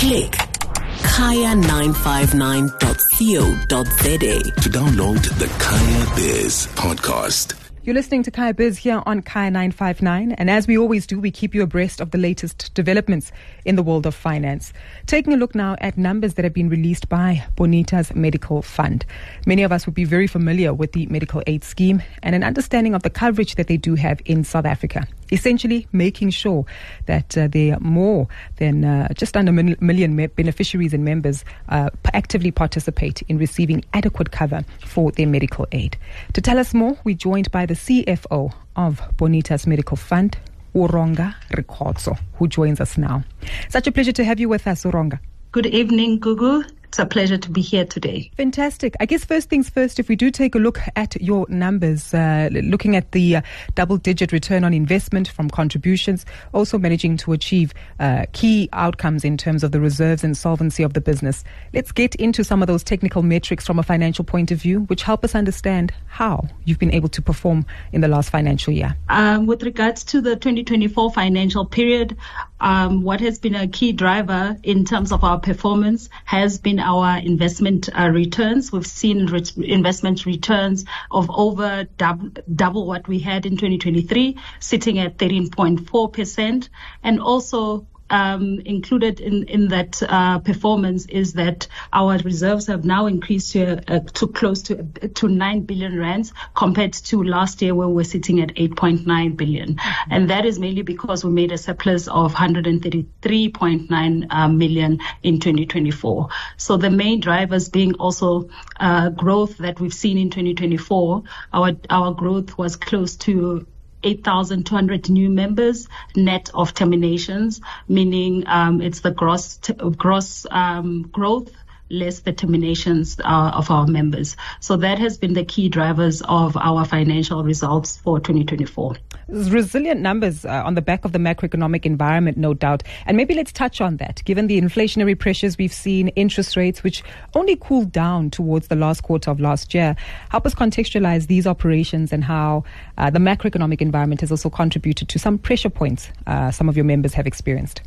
Click kaya959.co.za to download the Kaya Biz podcast. You're listening to Kaya Biz here on Kaya 959, and as we always do, we keep you abreast of the latest developments in the world of finance. Taking a look now at numbers that have been released by Bonitas Medical Fund. Many of us would be very familiar with the medical aid scheme and an understanding of the coverage that they do have in South Africa. Essentially making sure that there are more than just under a million beneficiaries and members actively participate in receiving adequate cover for their medical aid. To tell us more, we're joined by the CFO of Bonitas Medical Fund, Uronga Rikhotso, who joins us now. Such a pleasure to have you with us, Uronga. Good evening, Gugu. It's a pleasure to be here today. Fantastic. I guess first things first, if we do take a look at your numbers, looking at the double-digit return on investment from contributions, also managing to achieve key outcomes in terms of the reserves and solvency of the business. Let's get into some of those technical metrics from a financial point of view, which help us understand how you've been able to perform in the last financial year. With regards to the 2024 financial period, what has been a key driver in terms of our performance has been our investment returns. We've seen investment returns of over double what we had in 2023, sitting at 13.4%. And also included in that performance is that our reserves have now increased to close to 9 billion rands compared to last year where we're sitting at 8.9 billion. Mm-hmm. And that is mainly because we made a surplus of 133.9 million in 2024. So the main drivers being also growth that we've seen in 2024. Our growth was close to 8,200 new members net of terminations, meaning it's the gross growth less the terminations of our members. So that has been the key drivers of our financial results for 2024. Resilient numbers on the back of the macroeconomic environment, no doubt. And maybe let's touch on that, given the inflationary pressures we've seen, interest rates, which only cooled down towards the last quarter of last year. Help us contextualize these operations and how the macroeconomic environment has also contributed to some pressure points some of your members have experienced.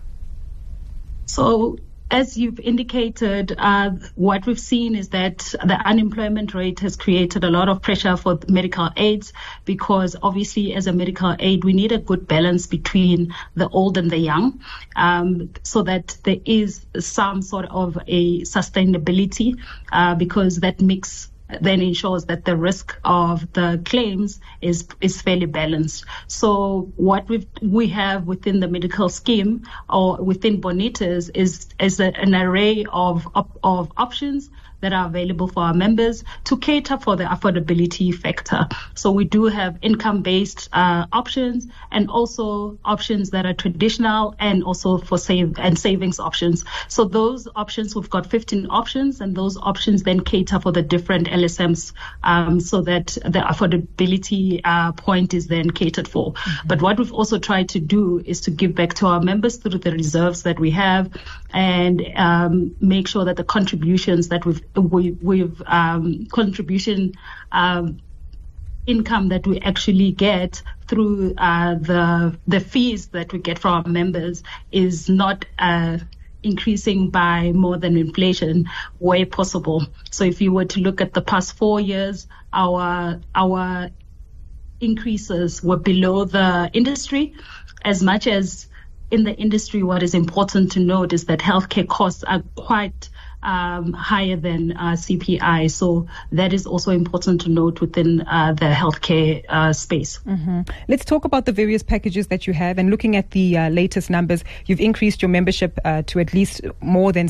So, as you've indicated, what we've seen is that the unemployment rate has created a lot of pressure for medical aids because obviously as a medical aid, we need a good balance between the old and the young so that there is some sort of a sustainability because that mix then ensures that the risk of the claims is fairly balanced. So what we have within the medical scheme or within Bonitas is an array of options that are available for our members to cater for the affordability factor. So we do have income-based options and also options that are traditional and also for savings options. So those options, we've got 15 options, and those options then cater for the different LSMs so that the affordability point is then catered for. Mm-hmm. But what we've also tried to do is to give back to our members through the reserves that we have and make sure that the contributions that we've contribution income that we actually get through the fees that we get from our members is not increasing by more than inflation where possible. So if you were to look at the past 4 years, our increases were below the industry. As much as in the industry, what is important to note is that healthcare costs are quite higher than CPI. So that is also important to note within the healthcare space. Mm-hmm. Let's talk about the various packages that you have. And looking at the latest numbers, you've increased your membership to at least more than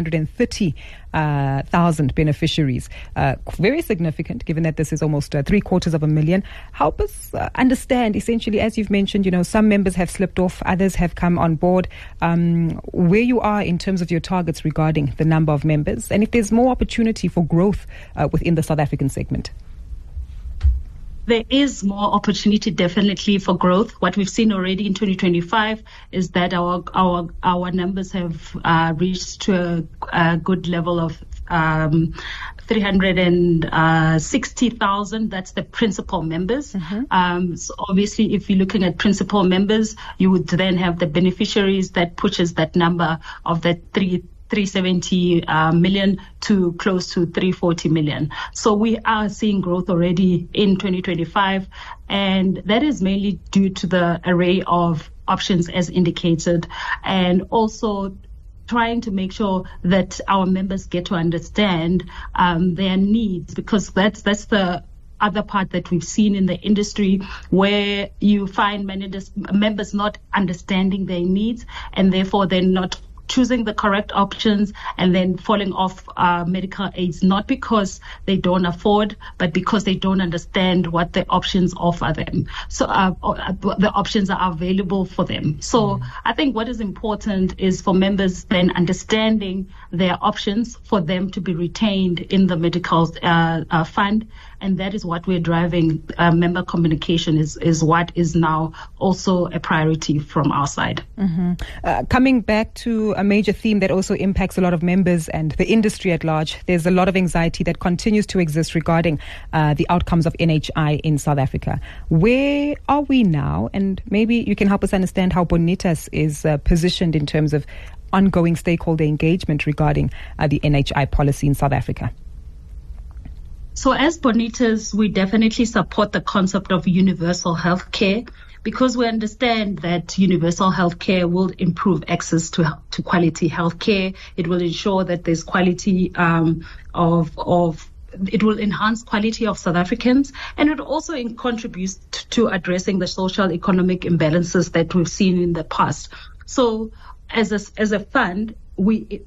730,000 beneficiaries. Very significant, given that this is almost 750,000. Help us understand, essentially, as you've mentioned, some members have slipped off, others have come on board, where you are in terms of your targets regarding the number of members, and if there's more opportunity for growth within the South African segment. There is more opportunity definitely for growth. What we've seen already in 2025 is that our numbers have reached to a good level of 360,000. That's the principal members. So obviously, if you're looking at principal members, you would then have the beneficiaries. That pushes that number of that 370 million to close to 340 million. So we are seeing growth already in 2025, and that is mainly due to the array of options as indicated, and also trying to make sure that our members get to understand their needs, because that's the other part that we've seen in the industry, where you find many members not understanding their needs, and therefore they're not choosing the correct options and then falling off medical aids, not because they don't afford, but because they don't understand what the options offer them. So the options are available for them. So I think what is important is for members then understanding their options for them to be retained in the medical fund. And that is what we're driving. Member communication is what is now also a priority from our side. Coming back to a major theme that also impacts a lot of members and the industry at large, there's a lot of anxiety that continues to exist regarding the outcomes of NHI in South Africa. Where are we now? And maybe you can help us understand how Bonitas is positioned in terms of ongoing stakeholder engagement regarding the NHI policy in South Africa. So as Bonitas, we definitely support the concept of universal health care, because we understand that universal health care will improve access to quality health care. It will ensure that there's quality it will enhance quality of South Africans, and it also contributes to addressing the social economic imbalances that we've seen in the past. So as a fund, we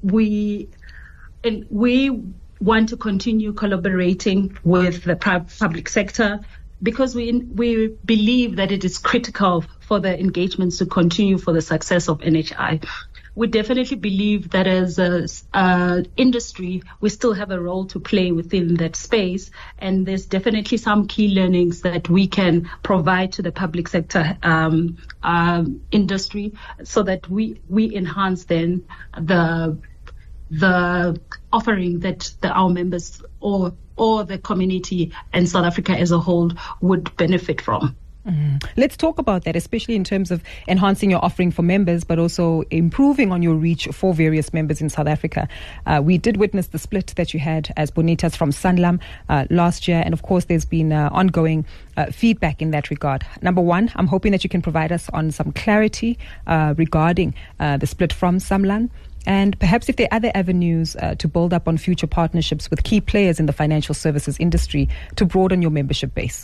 want to continue collaborating with the public sector, because we believe that it is critical for the engagements to continue for the success of NHI. We definitely believe that as an industry, we still have a role to play within that space, and there's definitely some key learnings that we can provide to the public sector industry, so that we enhance then the offering that our members or the community and South Africa as a whole would benefit from. Let's talk about that, especially in terms of enhancing your offering for members, but also improving on your reach for various members in South Africa. We did witness the split that you had as Bonitas from Sanlam last year, and of course there's been ongoing feedback in that regard. Number one, I'm hoping that you can provide us on some clarity regarding the split from Sanlam, and perhaps if there are other avenues to build up on future partnerships with key players in the financial services industry to broaden your membership base.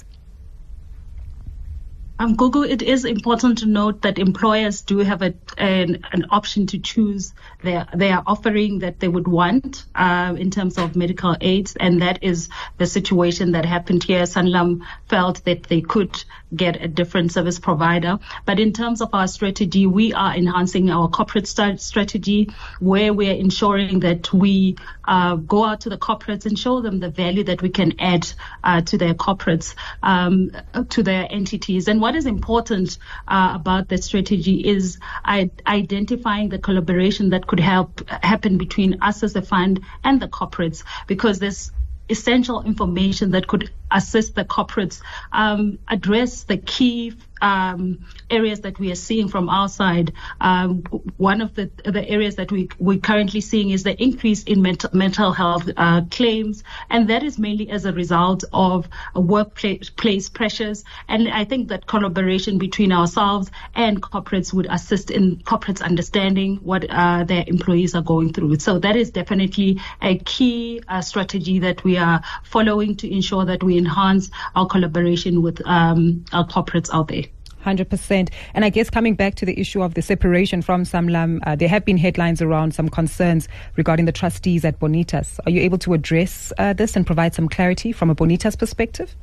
Google, it is important to note that employers do have an option to choose their offering that they would want in terms of medical aids, and that is the situation that happened here. Sanlam felt that they could get a different service provider. But in terms of our strategy, we are enhancing our corporate strategy, where we are ensuring that we go out to the corporates and show them the value that we can add to their corporates, to their entities. And what is important about the strategy is identifying the collaboration that could happen between us as a fund and the corporates, because there's essential information that could assist the corporates address the key areas that we are seeing from our side. One of the areas that we're currently seeing is the increase in mental health claims, and that is mainly as a result of workplace pressures. And I think that collaboration between ourselves and corporates would assist in corporates understanding what their employees are going through. So that is definitely a key strategy that we are following to ensure that we enhance our collaboration with our corporates out there. 100%. And I guess coming back to the issue of the separation from Sanlam, there have been headlines around some concerns regarding the trustees at Bonitas. Are you able to address this and provide some clarity from a Bonitas perspective?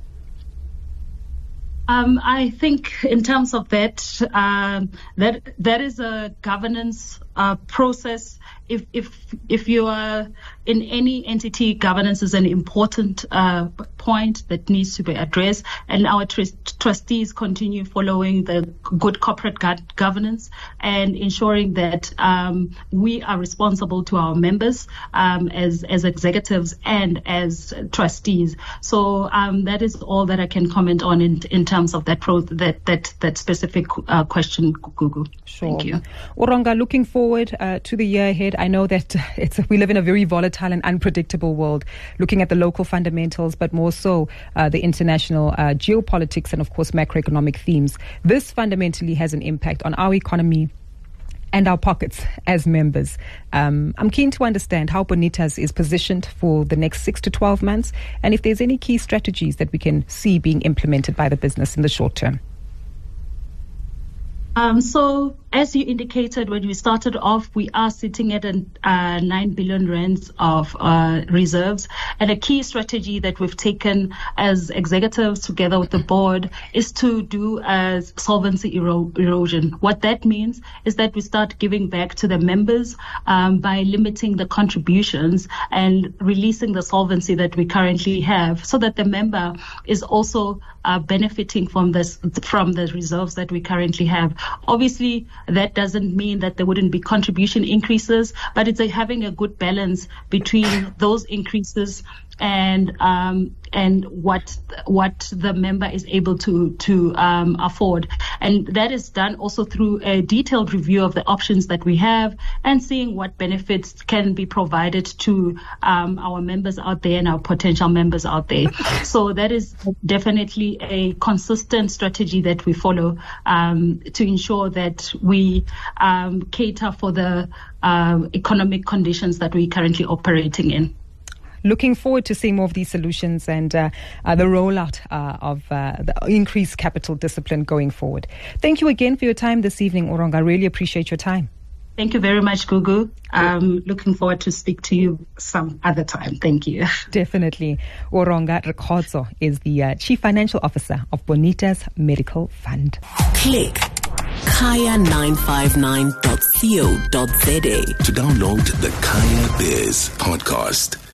I think in terms of that is a governance process if you are in any entity, governance is an important point that needs to be addressed, and our trustees continue following the good corporate governance and ensuring that we are responsible to our members as executives and as trustees. So that is all that I can comment on in terms of that specific question, Gugu. Sure. Thank you. Oronga, looking forward to the year ahead, I know that we live in a very volatile and unpredictable world, looking at the local fundamentals, but more so the international geopolitics and, of course, macroeconomic themes. This fundamentally has an impact on our economy and our pockets as members. I'm keen to understand how Bonitas is positioned for the next 6 to 12 months, and if there's any key strategies that we can see being implemented by the business in the short term. So, as you indicated when we started off, we are sitting at 9 billion rands of reserves. And a key strategy that we've taken as executives together with the board is to do solvency erosion. What that means is that we start giving back to the members by limiting the contributions and releasing the solvency that we currently have, so that the member is also benefiting from the reserves that we currently have. Obviously, that doesn't mean that there wouldn't be contribution increases, but it's having a good balance between those increases and what the member is able to afford. And that is done also through a detailed review of the options that we have and seeing what benefits can be provided to our members out there and our potential members out there. So that is definitely a consistent strategy that we follow to ensure that we cater for the economic conditions that we're currently operating in. Looking forward to seeing more of these solutions and the rollout of the increased capital discipline going forward. Thank you again for your time this evening, Oronga. I really appreciate your time. Thank you very much, Gugu. Looking forward to speak to you some other time. Thank you. Definitely. Oronga Rekotso is the Chief Financial Officer of Bonitas Medical Fund. Click kaya959.co.za to download the Kaya Biz podcast.